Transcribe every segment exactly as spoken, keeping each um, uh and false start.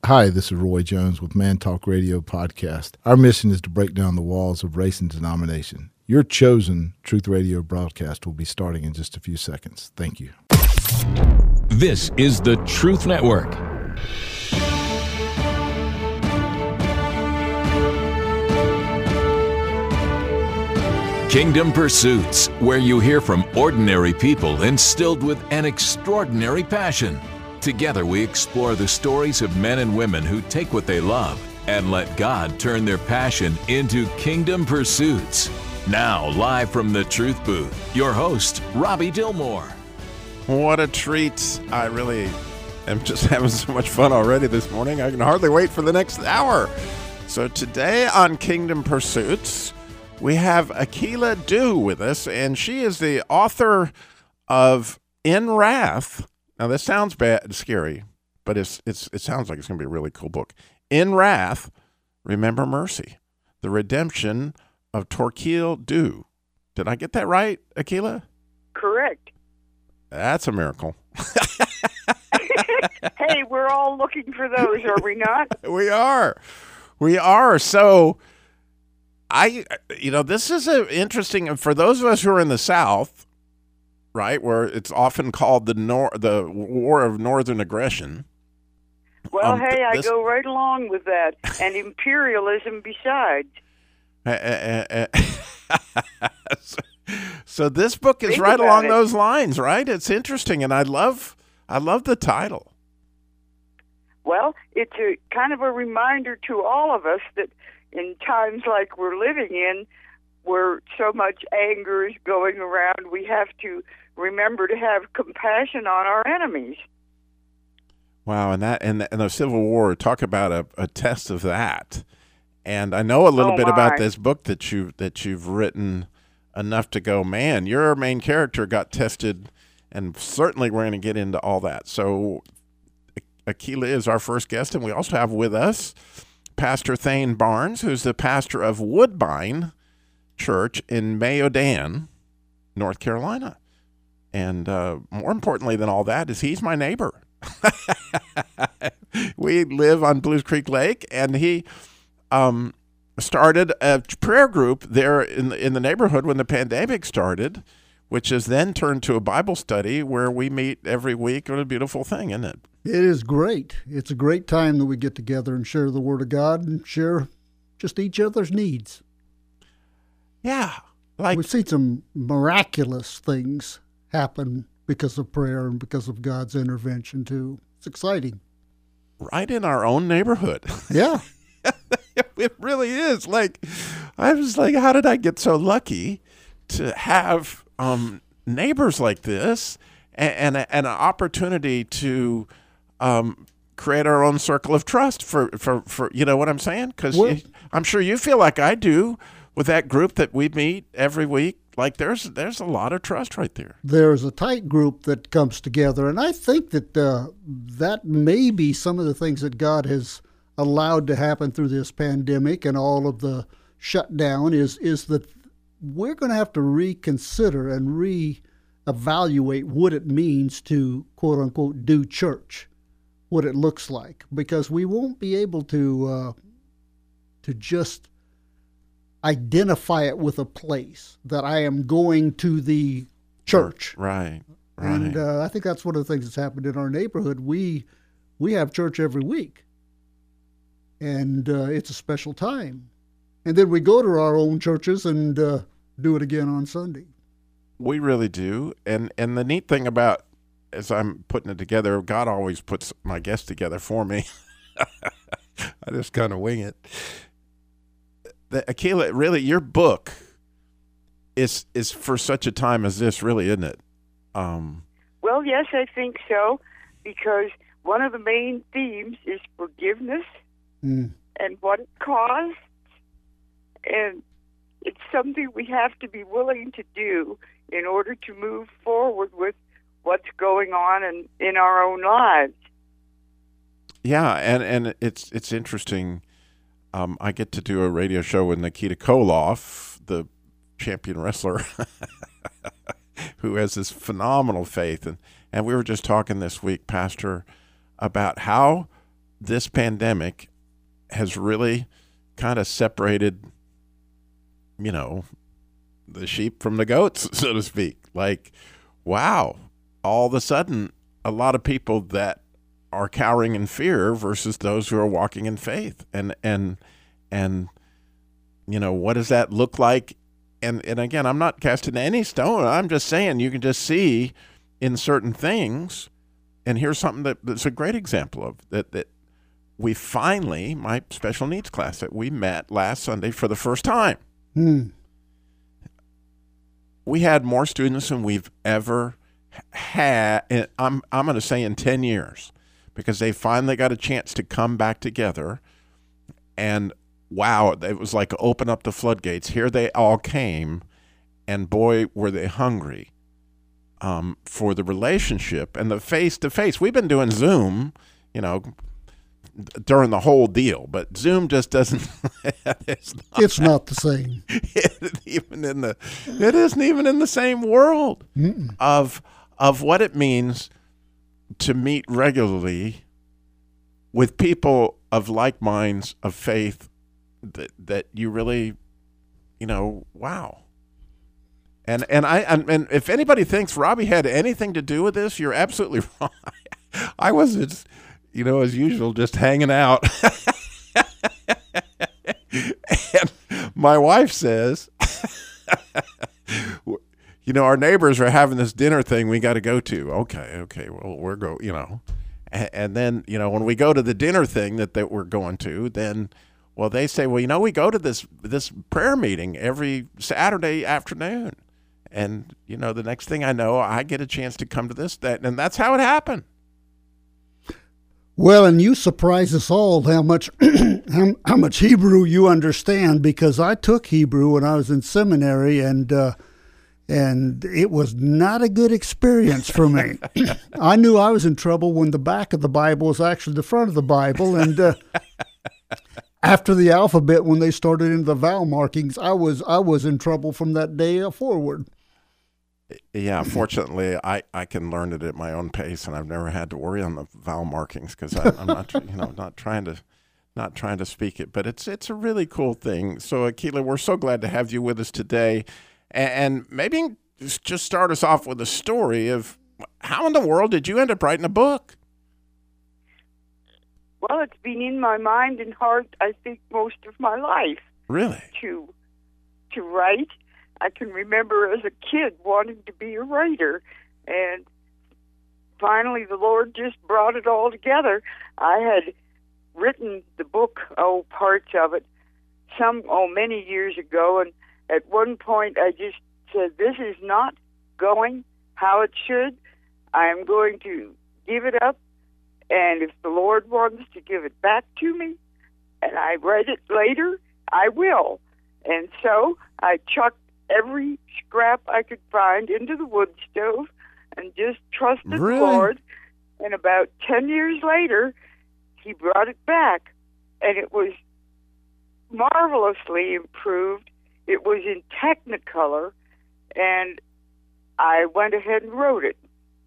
Hi, this is Roy Jones with Man Talk Radio Podcast. Our mission is to break down the walls of race and denomination. Your chosen Truth Radio broadcast will be starting in just a few seconds. Thank you. This is the Truth Network. Kingdom Pursuits, where you hear from ordinary people instilled with an extraordinary passion. Together we explore the stories of men and women who take what they love and let God turn their passion into kingdom pursuits. Now, live from the Truth Booth, your host, Robbie Dillmore. What a treat. I really am just having so much fun already this morning. I can hardly wait for the next hour. So today on Kingdom Pursuits, we have Akilah Dew with us, and she is the author of In Wrath. Now, this sounds bad, scary, but it's it's it sounds like it's going to be a really cool book. In Wrath, Remember Mercy, the redemption of Torquil Dew. Did I get that right, Akilah? Correct. That's a miracle. Hey, we're all looking for those, are we not? We are. We are. So, I, you know, this is a interesting, for those of us who are in the South, right, where it's often called the nor- the War of Northern Aggression. Well, um, hey, I this- go right along with that, and imperialism besides. Uh, uh, uh, so, so this book is Think right about along it. those lines, right? It's interesting, and I love, I love the title. Well, it's a kind of a reminder to all of us that in times like we're living in, where so much anger is going around, we have to remember to have compassion on our enemies. Wow, and that and the, and the Civil War, talk about a, a test of that. And I know a little Oh, bit my. about this book that you that you've written enough to go, man, your main character got tested, and certainly we're going to get into all that. So Akilah is our first guest, and we also have with us Pastor Thane Barnes, who's the pastor of Woodbine Church in Mayodan, North Carolina. And uh, more importantly than all that is he's my neighbor. We live on Blues Creek Lake, and he um, started a prayer group there in the, in the neighborhood when the pandemic started, which has then turned to a Bible study where we meet every week. What a beautiful thing, isn't it? It is great. It's a great time that we get together and share the Word of God and share just each other's needs. Yeah. Like We've seen some miraculous things happen because of prayer and because of God's intervention, too. It's exciting. right in our own neighborhood. Yeah. It really is. Like, I was like, how did I get so lucky to have um, neighbors like this and, and, and an opportunity to um, create our own circle of trust for, for, for you know what I'm saying? Because Well- I'm sure you feel like I do with that group that we meet every week. Like, there's there's a lot of trust right there. There's a tight group that comes together, and I think that uh, that may be some of the things that God has allowed to happen through this pandemic and all of the shutdown is is that we're going to have to reconsider and reevaluate what it means to, quote unquote, do church, what it looks like, because we won't be able to uh, to just identify it with a place that I am going to the church. Right, right. And uh, I think that's one of the things that's happened in our neighborhood. We we have church every week, and uh, it's a special time. And then we go to our own churches and uh, do it again on Sunday. We really do. And and the neat thing about, as I'm putting it together, God always puts my guests together for me. I just kind of wing it. The, Akilah, really, your book is is for such a time as this, really, isn't it? Um, Well, yes, I think so, because one of the main themes is forgiveness Mm. and what it costs, and it's something we have to be willing to do in order to move forward with what's going on in, in our own lives. yeah, and, and it's it's interesting. Um, I get to do a radio show with Nikita Koloff, the champion wrestler, who has this phenomenal faith. And, and we were just talking this week, Pastor, about how this pandemic has really kind of separated, you know, the sheep from the goats, so to speak. Like, wow, all of a sudden, a lot of people that are cowering in fear versus those who are walking in faith. And, and, and, you know, what does that look like? And, and again, I'm not casting any stone. I'm just saying you can just see in certain things. And here's something that, that's a great example of that, that we finally, my special needs class that we met last Sunday for the first time. Hmm. We had more students than we've ever had. I'm, I'm going to say in ten years, because they finally got a chance to come back together. And wow, it was like open up the floodgates. Here they all came, and boy, were they hungry um, for the relationship and the face-to-face. We've been doing Zoom, you know, during the whole deal, but Zoom just doesn't. it's, not, it's not the same. It isn't even in the. It isn't even in the same world Mm-mm. of of what it means to meet regularly with people of like minds, of faith, that that you really, you know, wow. And and I and, and if anybody thinks Robbie had anything to do with this, you're absolutely wrong. I was just, you know, as usual, just hanging out. And my wife says, you know, our neighbors are having this dinner thing we got to go to. Okay, okay, well, we're go, you know. And, and then, you know, when we go to the dinner thing that, that we're going to, then, well, they say, well, you know, we go to this this prayer meeting every Saturday afternoon. And, you know, the next thing I know, I get a chance to come to this, that, and that's how it happened. Well, and you surprise us all how much how, how much Hebrew you understand, because I took Hebrew when I was in seminary, and uh, and it was not a good experience for me. I knew I was in trouble when the back of the Bible was actually the front of the Bible, and uh, after the alphabet, when they started into the vowel markings, I was I was in trouble from that day forward. Yeah, fortunately, I, I can learn it at my own pace, and I've never had to worry on the vowel markings because I'm not you know not trying to not trying to speak it. But it's it's a really cool thing. So, Akila, we're so glad to have you with us today, and, and maybe just start us off with a story of how in the world did you end up writing a book? Well, it's been in my mind and heart, I think, most of my life. Really? To to write. I can remember as a kid wanting to be a writer, and finally the Lord just brought it all together. I had written the book, oh, parts of it, some, oh, many years ago, and at one point I just said, this is not going how it should. I am going to give it up, and if the Lord wants to give it back to me, and I write it later, I will. And so I chucked every scrap I could find into the wood stove and just trusted really? the Lord. And about ten years later, he brought it back, and it was marvelously improved. It was in Technicolor, and I went ahead and wrote it.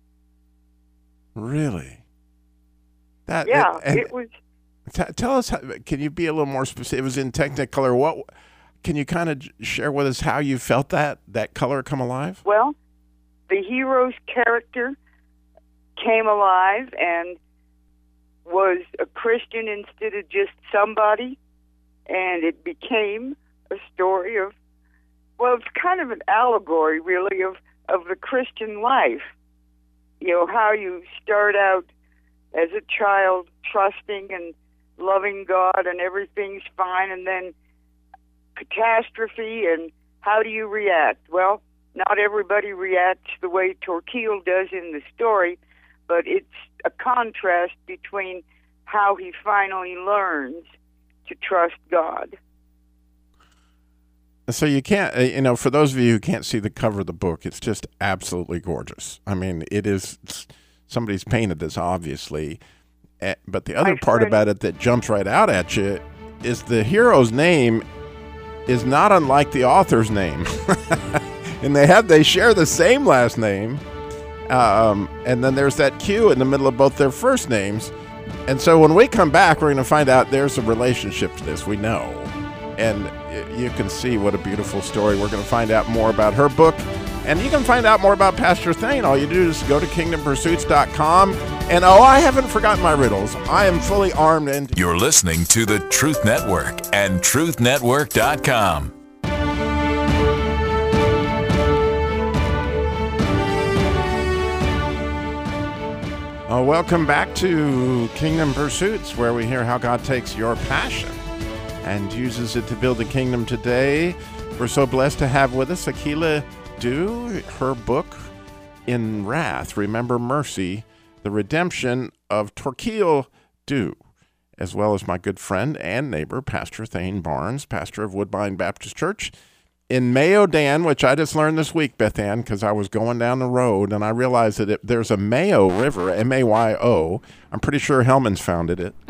Really? That yeah, and, it was. T- tell us, how, can you be a little more specific? It was in Technicolor. What? Can you kind of share with us how you felt that, that color come alive? Well, the hero's character came alive and was a Christian instead of just somebody, and it became a story of, well, it's kind of an allegory, really, of, of the Christian life. You know, how you start out as a child trusting and loving God and everything's fine, and then catastrophe, and how do you react? Well, not everybody reacts the way Torquil does in the story, but it's a contrast between how he finally learns to trust God. So you can't, you know, for those of you who can't see the cover of the book, it's just absolutely gorgeous. I mean, it is, somebody's painted this, obviously, but the other My part friend, about it that jumps right out at you is the hero's name is not unlike the author's name. And they have, they share the same last name. Um, and then there's that Q in the middle of both their first names. And so when we come back, we're going to find out there's a relationship to this. We know. And you can see what a beautiful story. We're going to find out more about her book. And you can find out more about Pastor Thayne. All you do is go to kingdom pursuits dot com. And oh, I haven't forgotten my riddles. I am fully armed. And You're listening to the Truth Network and truth network dot com. Uh, welcome back to Kingdom Pursuits, where we hear how God takes your passion and uses it to build the kingdom today. We're so blessed to have with us Akilah Dew, her book, In Wrath, Remember Mercy, the redemption of Torquil Dew, as well as my good friend and neighbor, Pastor Thayne Barnes, pastor of Woodbine Baptist Church in Mayo-Dan, which I just learned this week, Beth Ann, because I was going down the road and I realized that it, there's a Mayo River, M A Y O. I'm pretty sure Hellman's founded it.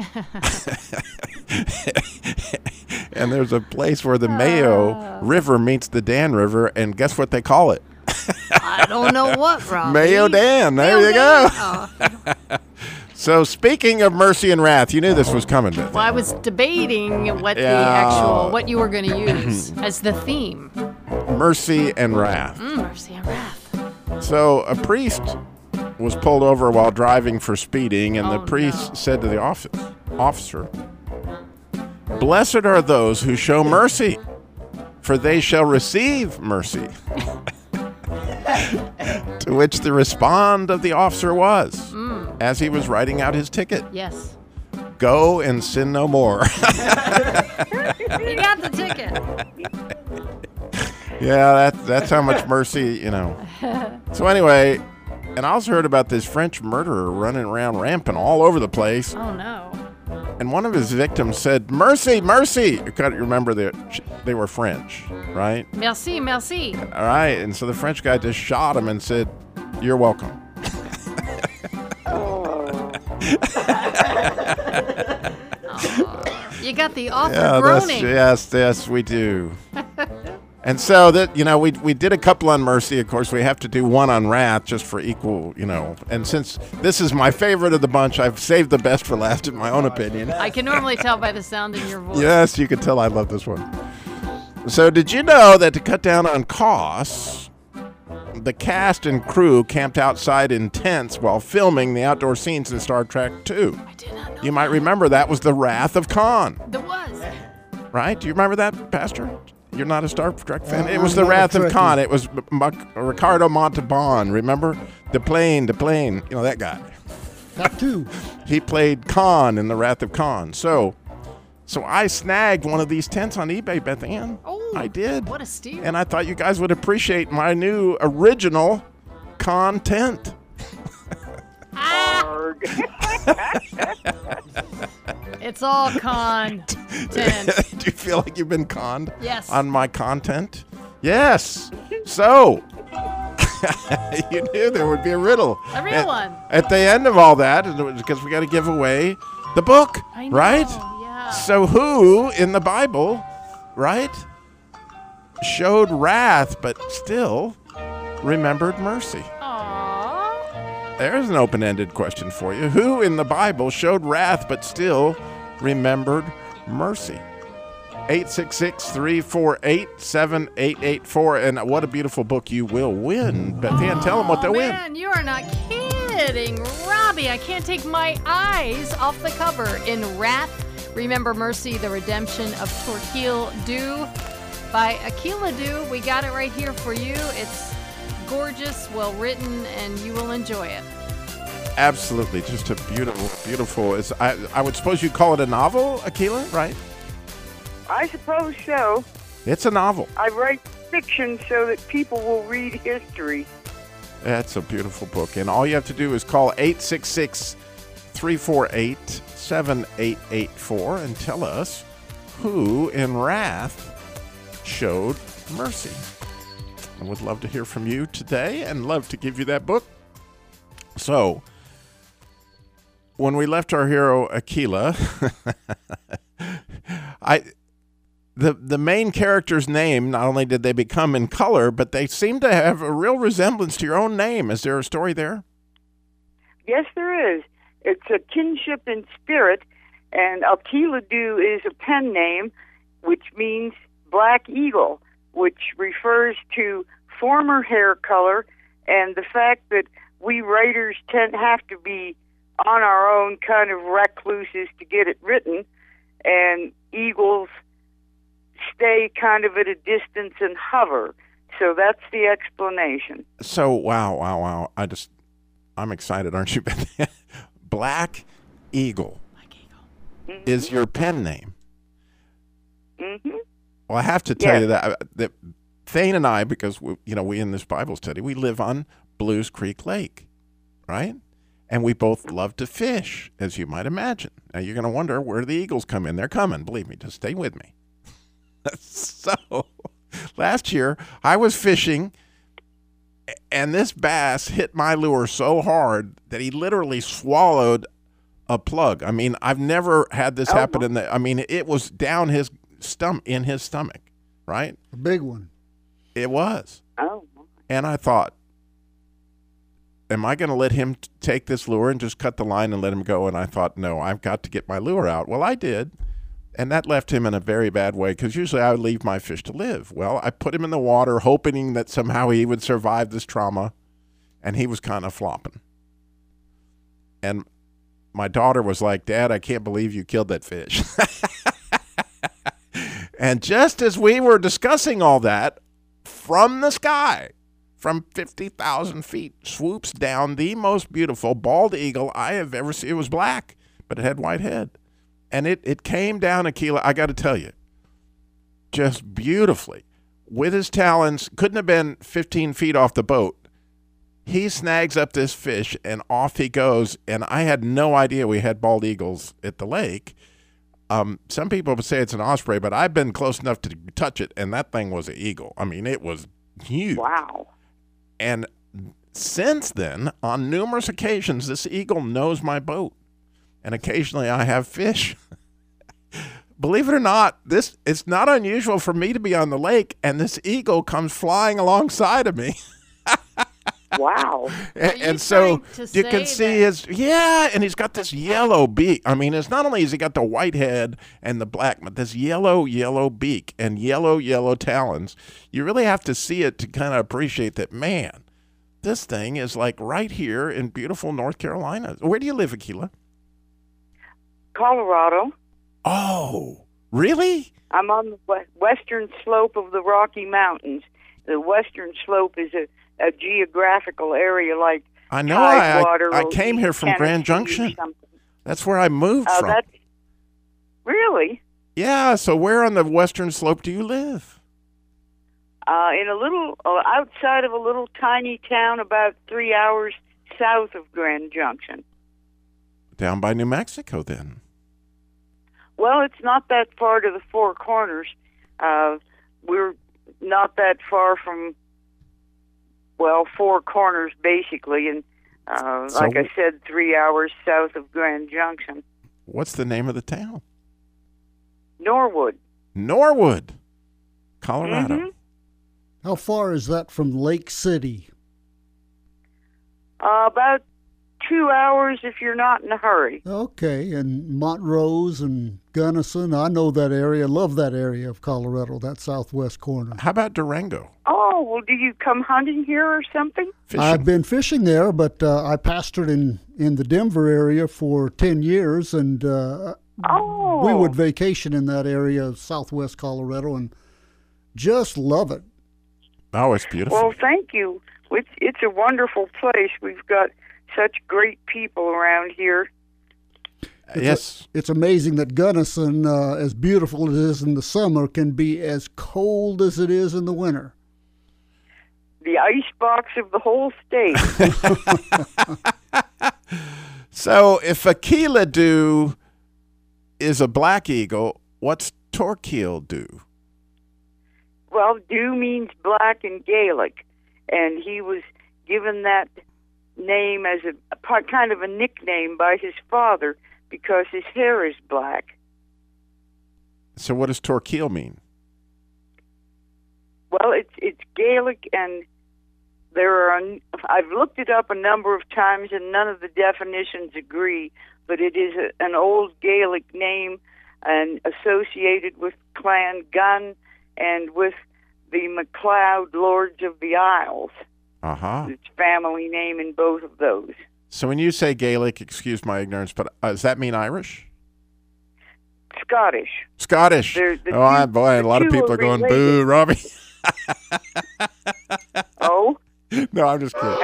And there's a place where the Mayo uh, River meets the Dan River, and guess what they call it? I don't know what, Robbie. Mayo-Dan. There Mayo you Dan. go. Oh. So speaking of mercy and wrath, you knew this was coming, Beth. Well, I was debating what Yeah. the actual, what you were going to use as the theme. Mercy and wrath. Mm, mercy and wrath. So a priest was pulled over while driving for speeding, and the Oh, priest no. said to the office, officer, "Blessed are those who show mercy, for they shall receive mercy." To which the respond of the officer was, Mm. as he was writing out his ticket, Yes. "Go and sin no more." You got the ticket. Yeah, that, that's how much mercy, you know. So anyway, and I also heard about this French murderer running around rampant all over the place. Oh, no. And one of his victims said, "Mercy, mercy." You got to remember that they were French, right? Merci, merci. All right. And so the French guy just shot him and said, "You're welcome." Oh, you got the author Yeah, that's, groaning. yes, yes, we do. And so that, you know, we we did a couple on mercy. Of course, we have to do one on wrath just for equal, you know. And since this is my favorite of the bunch, I've saved the best for last, in my own opinion. I can normally tell by the sound in your voice. Yes, you can tell I love this one. So did you know that to cut down on costs, the cast and crew camped outside in tents while filming the outdoor scenes in Star Trek two? I did not know. You might remember that was the Wrath of Khan, There was. right? Do you remember that, Pastor? You're not a Star Trek fan? Uh, It was I'm the not a Wrath of Trekkie. Khan. It was M- M- Ricardo Montalban, remember? The plane, the plane, you know, that guy. That too. He played Khan in the Wrath of Khan. So, so I snagged one of these tents on eBay, Beth Ann. Oh, I did. What a steal. And I thought you guys would appreciate my new original Khan tent. Arg. It's all content. Do you feel like you've been conned Yes. on my content? Yes. So, you knew there would be a riddle. A real at, one. At the end of all that, because we got to give away the book, I know, right? yeah. So who in the Bible, right, showed wrath but still remembered mercy? Aww. There's an open-ended question for you. Who in the Bible showed wrath but still remembered mercy? eight six six, three four eight, seven eight eight four. And what a beautiful book you will win. Beth Ann, tell them what they'll Oh, win. man, you are not kidding. Robbie, I can't take my eyes off the cover. In Wrath, Remember Mercy, the Redemption of Torquil Dew by Akilah Dew. We got it right here for you. It's gorgeous, well written, and you will enjoy it. Absolutely. Just a beautiful, beautiful. It's, I, I would suppose you'd call it a novel, Akilah, right? I suppose so. It's a novel. I write fiction so that people will read history. That's a beautiful book. And all you have to do is call eight six six, three four eight, seven eight eight four and tell us who in wrath showed mercy. I would love to hear from you today and love to give you that book. So, when we left our hero Akilah, I the the main character's name, not only did they become in color, but they seem to have a real resemblance to your own name. Is there a story there? Yes, there is. it's a kinship in spirit, and Alkiladu is a pen name, which means black eagle, which refers to former hair color and the fact that we writers tend to have to be on our own kind of recluses to get it written, and eagles stay kind of at a distance and hover. So that's the explanation. So, wow, wow, wow. I just, I'm excited, aren't you? Black Eagle, Black Eagle. Mm-hmm. is your pen name. Mm-hmm. Well, I have to tell Yes. you that, that Thane and I, because, we, you know, we in this Bible study, we live on Blues Creek Lake, right? And we both love to fish, as you might imagine. Now, you're going to wonder where the eagles come in. They're coming. Believe me. Just stay with me. So, last year, I was fishing, and this bass hit my lure so hard that he literally swallowed a plug. I mean, I've never had this Oh, happen my. in the, I mean, it was down his stomach, in his stomach, right? A big one. It was. Oh. And I thought, am I going to let him t- take this lure and just cut the line and let him go? And I thought, no, I've got to get my lure out. Well, I did. And that left him in a very bad way, because usually I would leave my fish to live. Well, I put him in the water, hoping that somehow he would survive this trauma, and he was kind of flopping. And my daughter was like, Dad, I can't believe you killed that fish. And just as we were discussing all that, from the sky, from fifty thousand feet, swoops down the most beautiful bald eagle I have ever seen. It was black, but it had white head. And it, it came down, Akila, I got to tell you, just beautifully. With his talons, couldn't have been fifteen feet off the boat. He snags up this fish, and off he goes. And I had no idea we had bald eagles at the lake. Um, some people would say it's an osprey, but I've been close enough to touch it, and that thing was an eagle. I mean, it was huge. Wow. And since then, on numerous occasions, this eagle knows my boat. And occasionally I have fish. Believe it or not, this it's not unusual for me to be on the lake, and this eagle comes flying alongside of me. Wow. And, you and so trying to you can say see his, yeah, and he's got this yellow beak. I mean, it's not only has he got the white head and the black, but this yellow, yellow beak and yellow, yellow talons. You really have to see it to kind of appreciate that, man, this thing is like right here in beautiful North Carolina. Where do you live, Akila? Colorado. Oh, really? I'm on the we- western slope of the Rocky Mountains. The western slope is a, a geographical area like I know. I, Tidewater I, I or came East here from Grand Tennessee or Junction. something. That's where I moved Oh, from. that's really Yeah, so where on the western slope do you live? uh, in a little uh, outside of a little tiny town about three hours south of Grand Junction. Down by New Mexico, then. Well, it's not that far to the Four Corners. Uh, we're not that far from, well, Four Corners, basically, and uh, So- like I said, three hours south of Grand Junction. What's the name of the town? Norwood. Norwood, Colorado. Mhm. How far is that from Lake City? Uh, about two hours if you're not in a hurry. Okay, and Montrose and Gunnison, I know that area, love that area of Colorado, that southwest corner. How about Durango? Oh, well, do you come hunting here or something? Fishing. I've been fishing there, but uh, I pastored in, in the Denver area for ten years, and uh, Oh. we would vacation in that area of southwest Colorado and just love it. Oh, it's beautiful. Well, thank you. It's, it's a wonderful place. We've got such great people around here. It's yes. a- it's amazing that Gunnison, uh, as beautiful as it is in the summer, can be as cold as it is in the winter. The icebox of the whole state. So if Akila is a black eagle, what's Torquil do? Well, dew means black in Gaelic, and he was given that name as a, a part- kind of a nickname by his father because his hair is black. So what does Torquil mean? Well, it's it's Gaelic, and there are. I've looked it up a number of times, and none of the definitions agree. But it is a, an old Gaelic name, and associated with Clan Gunn and with the MacLeod Lords of the Isles. Uh huh. It's family name in both of those. So when you say Gaelic, excuse my ignorance, but uh, does that mean Irish? Scottish. Scottish. They're the oh, I, two- boy, a the lot of two people are are going, related. boo, Robbie. Oh? No, I'm just kidding.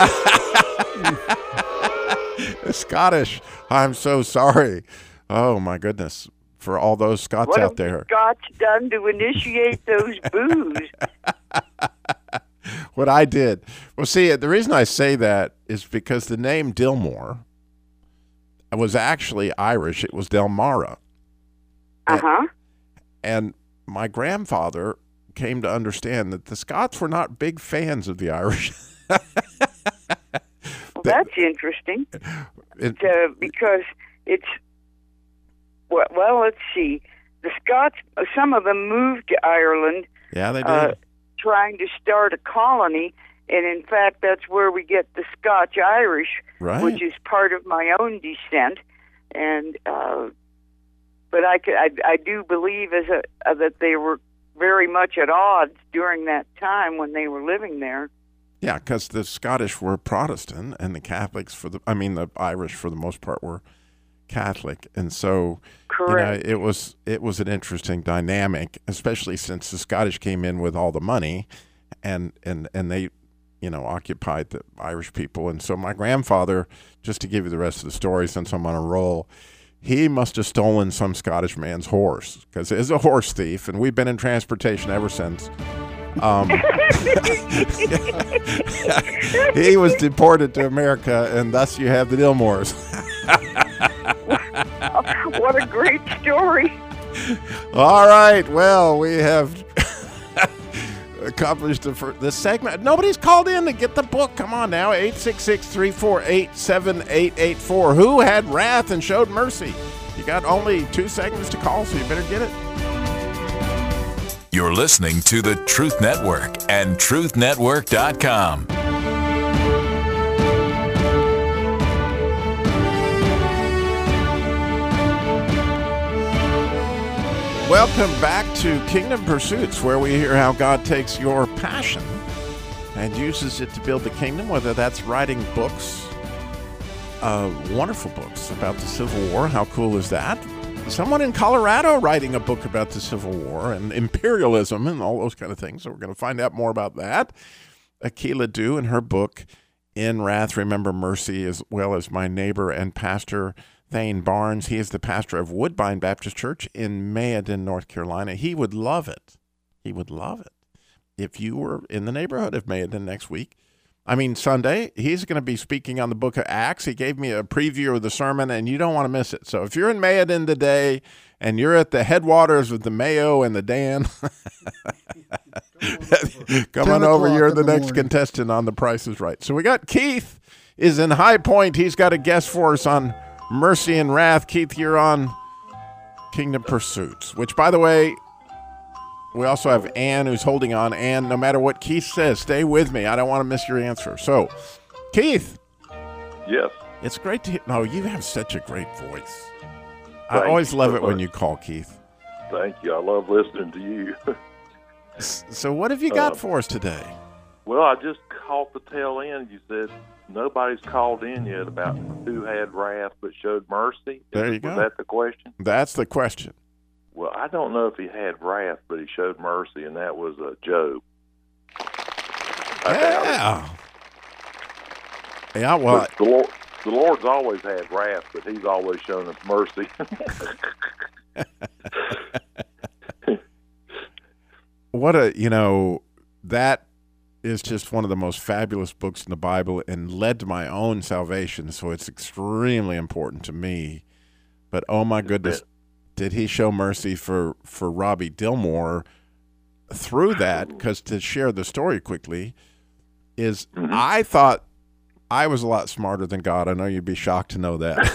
Scottish. I'm so sorry. Oh, my goodness. For all those Scots What out have there. the Scots done to initiate those boos? What I did. Well, see, the reason I say that is because the name Dilmore was actually Irish. It was Delmara. Uh-huh. And my grandfather came to understand that the Scots were not big fans of the Irish. Well, that's interesting. It- Uh, because it's, well, well, let's see. The Scots, uh, some of them moved to Ireland yeah, they did. uh, trying to start a colony, and in fact, that's where we get the Scotch-Irish, Right. which is part of my own descent. And uh, but I, could, I, I do believe as a, uh, that they were very much at odds during that time when they were living there. Yeah, because the Scottish were Protestant and the Catholics for the, I mean, the Irish for the most part were Catholic. And so, Correct. you know, it was, it was an interesting dynamic, especially since the Scottish came in with all the money and, and, and they, you know, occupied the Irish people. And so my grandfather, just to give you the rest of the story since I'm on a roll, he must have stolen some Scottish man's horse because he's a horse thief, and we've been in transportation ever since. Um, he was deported to America, and thus you have the Dilmores. What a great story. All right, well, we have accomplished the fir- this segment. Nobody's called in to get the book. Come on now, eight six six, three four eight, seven eight eight four. Who had wrath and showed mercy? You got only two segments to call, so you better get it. You're listening to the Truth Network and truth network dot com. Welcome back to Kingdom Pursuits, where we hear how God takes your passion and uses it to build the kingdom, whether that's writing books, uh, wonderful books about the Civil War. How cool is that? Someone in Colorado writing a book about the Civil War and imperialism and all those kind of things. So we're going to find out more about that. Akila Dew in her book, In Wrath, Remember Mercy, as well as my neighbor and pastor, Thane Barnes. He is the pastor of Woodbine Baptist Church in Mayodan, North Carolina. He would love it. He would love it if you were in the neighborhood of Mayodan next week. I mean, Sunday, he's going to be speaking on the book of Acts. He gave me a preview of the sermon, and you don't want to miss it. So if you're in Mayodan today and you're at the headwaters of the Mayo and the Dan, come on over. You're the, the next morning. contestant on The Price is Right. So we got Keith is in High Point. He's got a guest for us on Mercy and Wrath. Keith, you're on Kingdom Pursuits, which, by the way, we also have Ann who's holding on. Ann, no matter what Keith says, stay with me. I don't want to miss your answer. So, Keith. Yes. It's great to hear. No, you have such a great voice. Thank I always love so it when much. you call, Keith. Thank you. I love listening to you. So what have you got uh, for us today? Well, I just caught the tail end. You said nobody's called in yet about who had wrath but showed mercy. There you Was go. that the question? That's the question. Well, I don't know if he had wrath, but he showed mercy, and that was uh, Job. I doubt Yeah. Yeah, well, But the Lord, the Lord's always had wrath, but He's always shown us mercy. what a, you know, that is just one of the most fabulous books in the Bible and led to my own salvation, so it's extremely important to me. But oh my goodness, did he show mercy for, for Robbie Dilmore through that? Because to share the story quickly is Mhm. I thought I was a lot smarter than God. I know you'd be shocked to know that.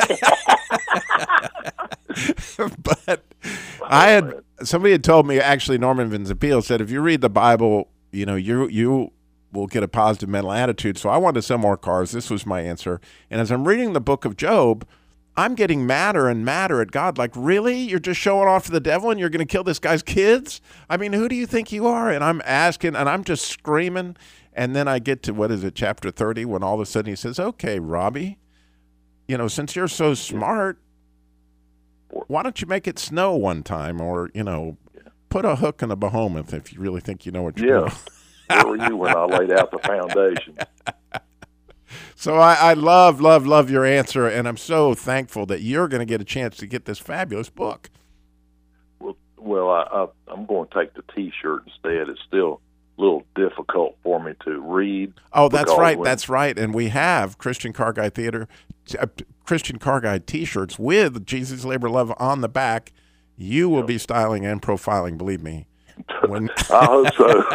But I had somebody had told me, actually Norman Vincent Peale said, if you read the Bible, you know, you you will get a positive mental attitude. So I wanted to sell more cars. This was my answer. And as I'm reading the book of Job, I'm getting madder and madder at God. Like, really? You're just showing off to the devil and you're going to kill this guy's kids? I mean, who do you think you are? And I'm asking, and I'm just screaming. And then I get to, what is it, chapter thirty, when all of a sudden he says, okay, Robbie, you know, since you're so smart, why don't you make it snow one time, or, you know, put a hook in a behemoth if you really think you know what you're Yeah. doing. Where were you when I laid out the foundation? So I, I love, love, love your answer, and I'm so thankful that you're going to get a chance to get this fabulous book. Well, well I, I, I'm going to take the T-shirt instead. It's still a little difficult for me to read. Oh, that's because right, when- that's right. And we have Christian Car Guy Theater, uh, Christian Car Guy T-shirts with Jesus Labor Love on the back. You will be styling and profiling, believe me. When... I hope so.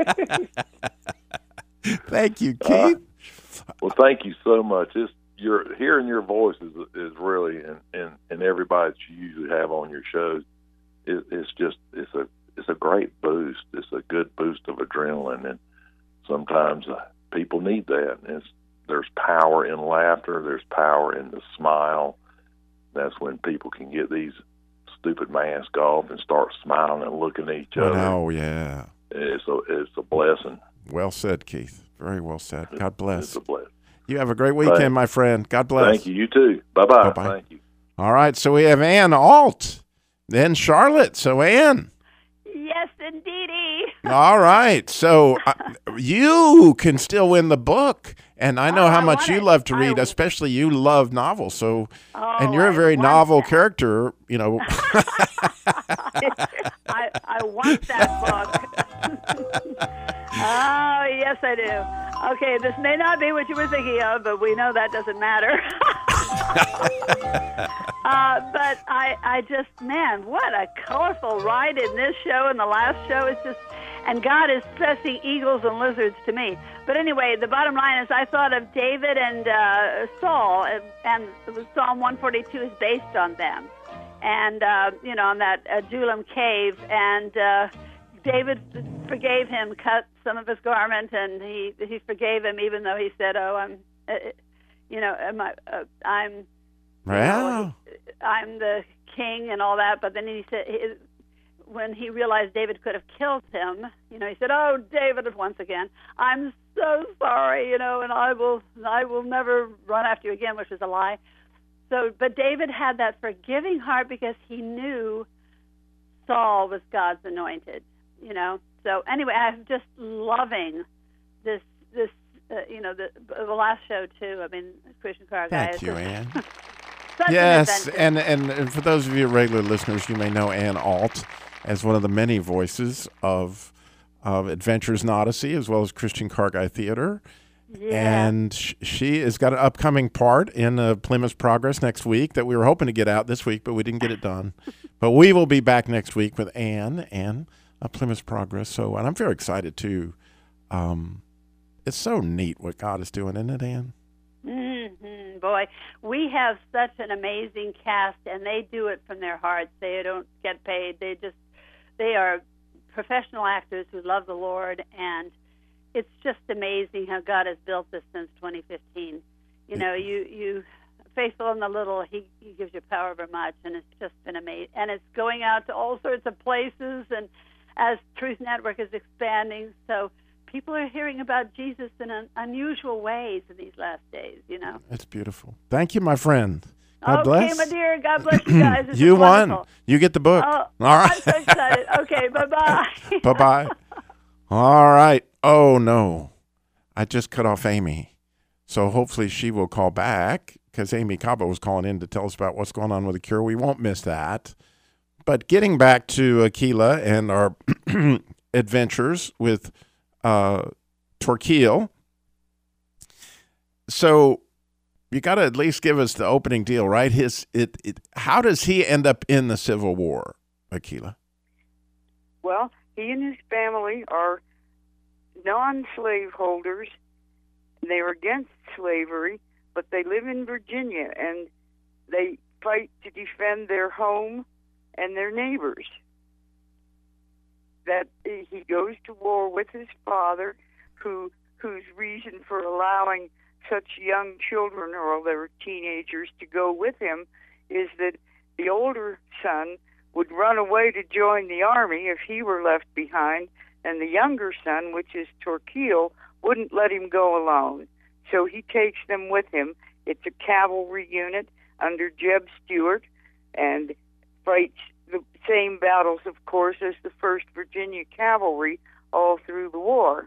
Thank you, Keith. Uh, well, thank you so much. It's your hearing your voice is is really, and and, and everybody that you usually have on your shows, it, it's just it's a it's a great boost. It's a good boost of adrenaline, and sometimes uh, people need that. And it's, there's power in laughter. There's power in the smile. That's when people can get these stupid mask off and start smiling and looking at each other. Oh, yeah. It's a it's a blessing. Well said, Keith. Very well said. God bless. It's a blessing. You have a great weekend, Thanks. my friend. God bless. Thank you. You too. Bye-bye. Bye-bye. Thank you. All right, so we have Ann Alt, then Charlotte. So, Ann. Yes, indeedy. All right, so uh, you can still win the book, and I know Oh, how I much want you it. love to read, I- especially you love novels. So, Oh, and you're a I very want novel that. character, you know. I, I want that book. Oh, yes, I do. Okay, this may not be what you were thinking of, but we know that doesn't matter. uh, but I, I just, man, what a colorful ride in this show and the last show. It's just, and God is stressing eagles and lizards to me. But anyway, the bottom line is I thought of David and uh, Saul, and, and Psalm one forty-two is based on them. And, uh, you know, on that uh, Adullam cave, and uh, David forgave him, cut some of his garment, and he he forgave him, even though he said, "Oh, I'm, uh, you know, am I, uh, I'm, you Wow. know, I'm the king and all that." But then he said, he, when he realized David could have killed him, you know, he said, "Oh, David," once again, "I'm so sorry, you know, and I will, I will never run after you again," which is a lie. So, but David had that forgiving heart because he knew Saul was God's anointed, you know. So anyway, I'm just loving this, this, uh, you know, the, the last show too. I mean, Christian Car Guy. Thank is you, just Ann. such an Yes, adventure. and, and and for those of you regular listeners, you may know Ann Alt as one of the many voices of of Adventures in Odyssey, as well as Christian Car Guy Theater. Yeah. And sh- she has got an upcoming part in uh, Plymouth Progress next week that we were hoping to get out this week, but we didn't get it done. But we will be back next week with Ann and uh, Plymouth Progress. So, and I'm very excited too. Um, it's so neat what God is doing, isn't it, Ann? Mm-hmm, boy, we have such an amazing cast, and they do it from their hearts. They don't get paid. They just, they are professional actors who love the Lord, and it's just amazing how God has built this since twenty fifteen. You know, you you faithful in the little, he, he gives you power over much, and it's just been amazing. And it's going out to all sorts of places, and as Truth Network is expanding, so people are hearing about Jesus in un- unusual ways in these last days, you know. It's beautiful. Thank you, my friend. God okay, bless. my dear. God bless you guys. This You is won. wonderful. You get the book. Oh, All right. I'm so excited. Okay, bye-bye. Bye-bye. All right. Oh, no. I just cut off Amy. So hopefully she will call back because Amy Cabo was calling in to tell us about what's going on with the cure. We won't miss that. But getting back to Aquila and our adventures with uh, Torquil. So you got to at least give us the opening deal, right? His it, it. How does he end up in the Civil War, Aquila? Well, he and his family are non-slave holders. They are against slavery, but they live in Virginia, and they fight to defend their home and their neighbors. That he goes to war with his father, who whose reason for allowing such young children, or they were teenagers, to go with him is that the older son would run away to join the army if he were left behind, and the younger son, which is Torquil, wouldn't let him go alone. So he takes them with him. It's a cavalry unit under Jeb Stuart, and fights the same battles, of course, as the first Virginia Cavalry all through the war.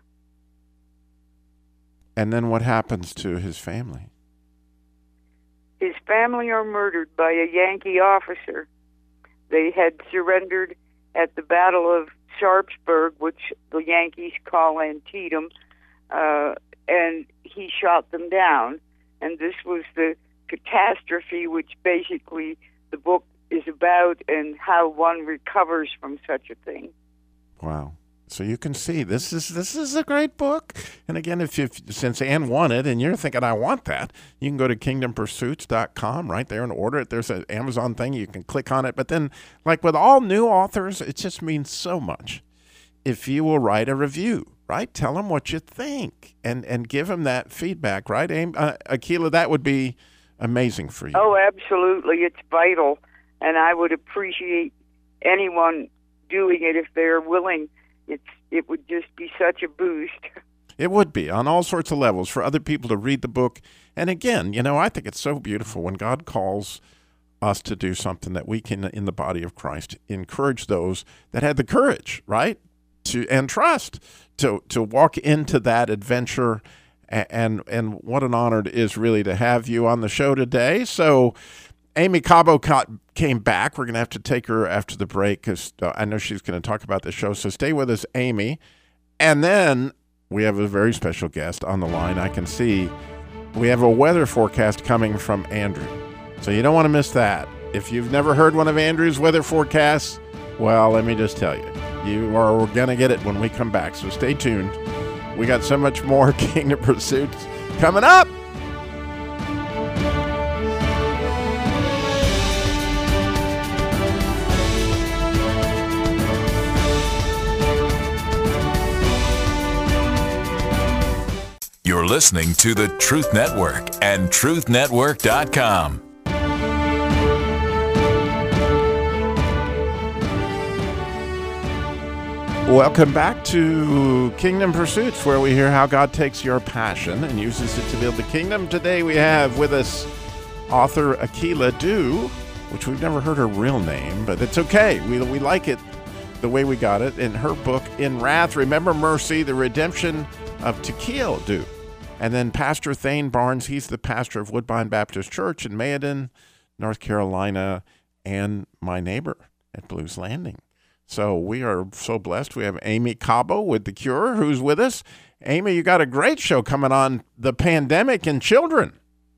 And then what happens to his family? His family are murdered by a Yankee officer. They had surrendered at the Battle of Sharpsburg, which the Yankees call Antietam, uh, and he shot them down. And this was the catastrophe which basically the book is about, and how one recovers from such a thing. Wow. So you can see this is this is a great book. And again, if you since Ann won it and you're thinking I want that, you can go to kingdom pursuits dot com right there and order it. There's an Amazon thing. You can click on it. But then, like with all new authors, it just means so much if you will write a review, right? Tell them what you think and, and give them that feedback, right? Uh, Akilah, that would be amazing for you. Oh, absolutely. It's vital. And I would appreciate anyone doing it if they're willing. It's it would just be such a boost. It would be on all sorts of levels for other people to read the book. And again, you know, I think it's so beautiful when God calls us to do something that we can, in the body of Christ, encourage those that had the courage, right, to and trust to to walk into that adventure. And and what an honor it is really to have you on the show today. So Aimee Cabo came back. We're going to have to take her after the break because uh, I know she's going to talk about the show. So stay with us, Aimee. And then we have a very special guest on the line. I can see we have a weather forecast coming from Andrew. So you don't want to miss that. If you've never heard one of Andrew's weather forecasts, well, let me just tell you, you are going to get it when we come back. So stay tuned. We got so much more Kingdom Pursuits coming up. You're listening to the Truth Network and truth network dot com. Welcome back to Kingdom Pursuits, where we hear how God takes your passion and uses it to build the kingdom. Today we have with us author Akilah Dew, which we've never heard her real name, but it's okay. We, we like it the way we got it. In her book, In Wrath, Remember Mercy, the Redemption of Torquil Dew. And then Pastor Thane Barnes, he's the pastor of Woodbine Baptist Church in Mayodan, North Carolina, and my neighbor at Blues Landing. So we are so blessed. We have Aimee Cabo with The Cure, who's with us. Aimee, you got a great show coming on the pandemic and children.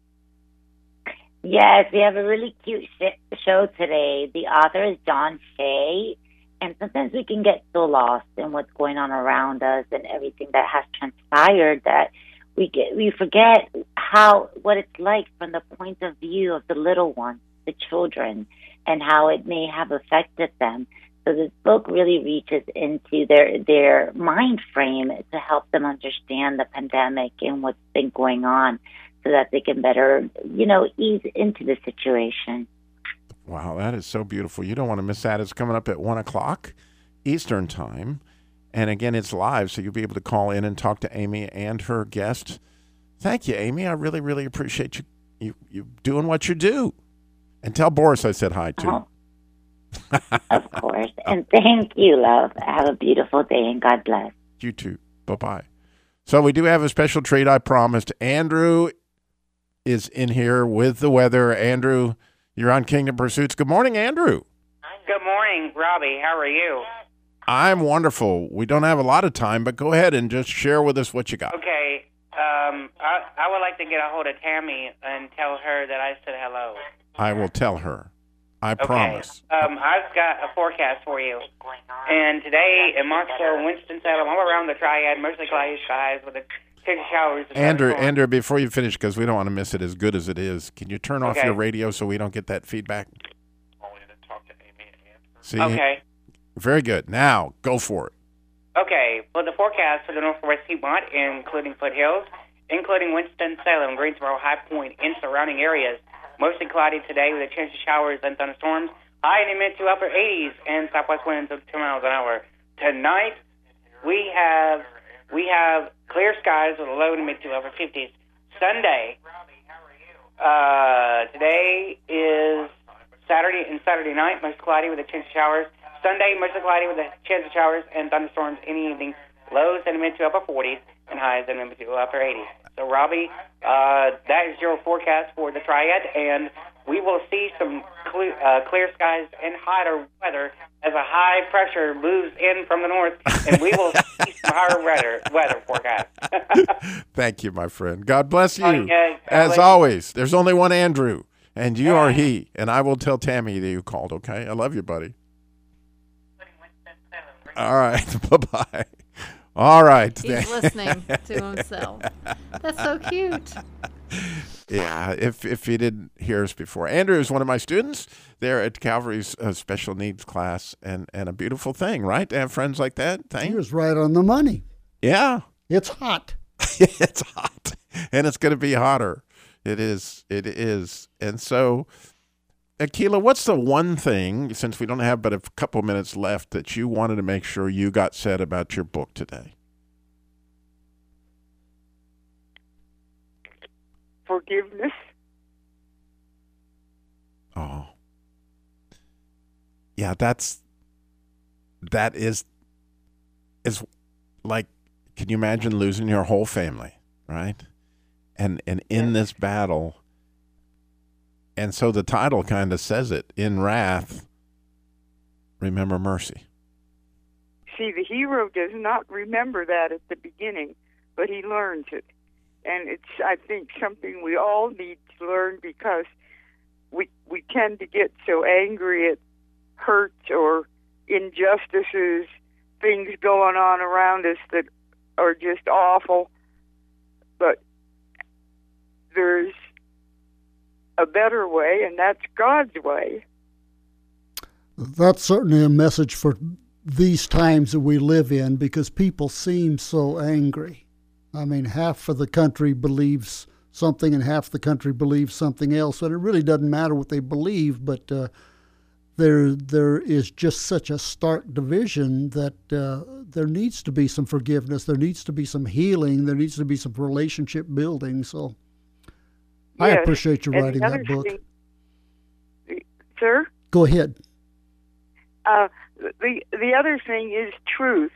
Yes, we have a really cute sh- show today. The author is John Shea, and sometimes we can get so lost in what's going on around us and everything that has transpired that we get we forget how what it's like from the point of view of the little ones, the children, and how it may have affected them. So this book really reaches into their their mind frame to help them understand the pandemic and what's been going on so that they can better, you know, ease into the situation. Wow, that is so beautiful. You don't want to miss that. It's coming up at one o'clock Eastern Time. And again, it's live, so you'll be able to call in and talk to Aimee and her guest. Thank you, Aimee. I really, really appreciate you you, you doing what you do. And tell Boris I said hi, too. Oh. Of course. And thank you, love. Have a beautiful day, and God bless. You too. Bye-bye. So we do have a special treat, I promised. Andrew is in here with the weather. Andrew, you're on Kingdom Pursuits. Good morning, Andrew. Good morning, Robbie. How are you? I'm wonderful. We don't have a lot of time, but go ahead and just share with us what you got. Okay. Um, I, I would like to get a hold of Tammy and tell her that I said hello. I will tell her. I okay. promise. Um, I've got a forecast for you. And today in Montclair, Winston-Salem, all around the Triad, mostly cloudy skies with a few showers. Andrew, Andrew, before you finish, because we don't want to miss it as good as it is, can you turn off okay. your radio so we don't get that feedback? See? Okay. Very good. Now, go for it. Okay, for the forecast for the Northwest Piedmont, including foothills, including Winston-Salem, Greensboro, High Point, and surrounding areas. Mostly cloudy today with a chance of showers and thunderstorms. High in the mid to upper eighties and southwest winds of two miles an hour. Tonight, we have we have clear skies with a low in the mid to upper fifties. Sunday, uh, today is Saturday and Saturday night, mostly cloudy with a chance of showers. Sunday, mostly cloudy with a chance of showers and thunderstorms in the evening. Lows in the mid to upper forties and highs in the mid to upper eighties. So, Robbie, uh, that is your forecast for the Triad, and we will see some clear, uh, clear skies and hotter weather as a high pressure moves in from the north, and we will see some higher weather, weather forecast. Thank you, my friend. God bless you. Oh, yeah, God As bless always, there's only one Andrew, and you are he, and I will tell Tammy that you called, okay? I love you, buddy. All right, bye-bye. All right. He's listening to himself. That's so cute. Yeah, if if you didn't hear us before. Andrew is one of my students there at Calvary's uh, special needs class, and, and a beautiful thing, right? To have friends like that. Thank He was right on the money. Yeah. It's hot. It's hot, and it's going to be hotter. It is. It is. And so, Akila, what's the one thing, since we don't have but a couple minutes left, that you wanted to make sure you got said about your book today? Forgiveness. Oh. Yeah, that's, that is, is like, can you imagine losing your whole family, right? And, and in this battle, and so the title kind of says it, in wrath, remember mercy. See, the hero does not remember that at the beginning, but he learns it. And it's, I think, something we all need to learn, because we we tend to get so angry at hurts or injustices, things going on around us that are just awful. But there's a better way, and that's God's way. That's certainly a message for these times that we live in, because people seem so angry. I mean, half of the country believes something and half the country believes something else, and it really doesn't matter what they believe, but uh, there there is just such a stark division that uh, there needs to be some forgiveness, there needs to be some healing, there needs to be some relationship building. So I Yes, appreciate you and writing the that other book. thing- Sir? Go ahead. Uh, the the other thing is truth,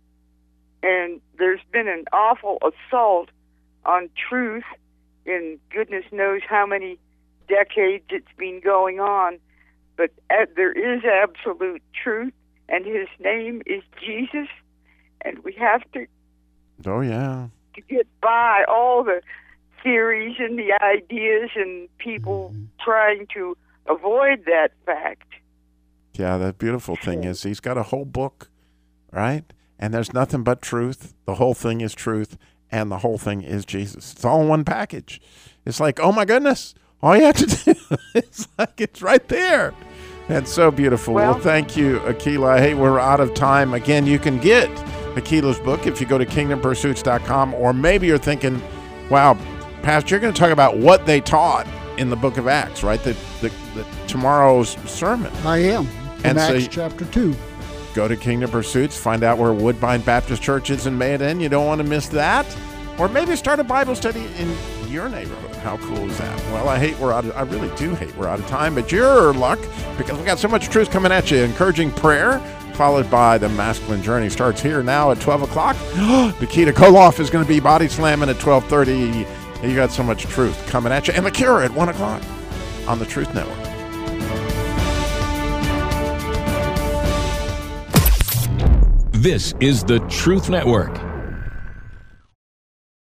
and there's been an awful assault on truth in goodness knows how many decades it's been going on, but uh, there is absolute truth, and his name is Jesus, and we have to Oh, yeah. to get by all the theories and the ideas and people Mm-hmm. trying to avoid that fact. Yeah, the beautiful thing is he's got a whole book, right? And there's nothing but truth. The whole thing is truth, and the whole thing is Jesus. It's all in one package. It's like, oh, my goodness, all you have to do, it's like it's right there. That's so beautiful. Well, Well- thank you, Akila. Hey, we're out of time. Again, you can get Akila's book if you go to kingdom pursuits dot com, or maybe you're thinking, wow, Pastor, you're going to talk about what they taught in the book of Acts, right? The, the, the tomorrow's sermon. I am. In And so Acts you- chapter two. Go to Kingdom Pursuits, find out where Woodbine Baptist Church is in Mayodan. You don't want to miss that. Or maybe start a Bible study in your neighborhood. How cool is that? Well, I hate we're out of, I really do hate we're out of time, but your luck, because we got so much truth coming at you. Encouraging prayer, followed by the masculine journey, starts here now at twelve o'clock. Nikita Koloff is going to be body slamming at twelve thirty. You got so much truth coming at you. And The Cure at one o'clock on the Truth Network. This is the Truth Network.